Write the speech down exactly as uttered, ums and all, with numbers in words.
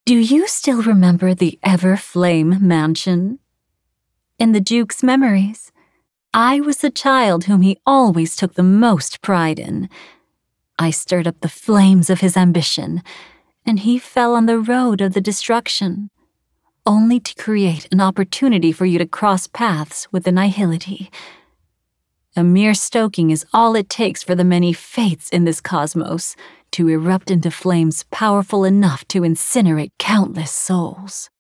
Do you still remember the Everflame Mansion? In the Duke's memories, I was the child whom he always took the most pride in. I stirred up the flames of his ambition, and he fell on the road of the destruction, only to create an opportunity for you to cross paths with the Nihility. A mere stoking is all it takes for the many fates in this cosmos to erupt into flames powerful enough to incinerate countless souls.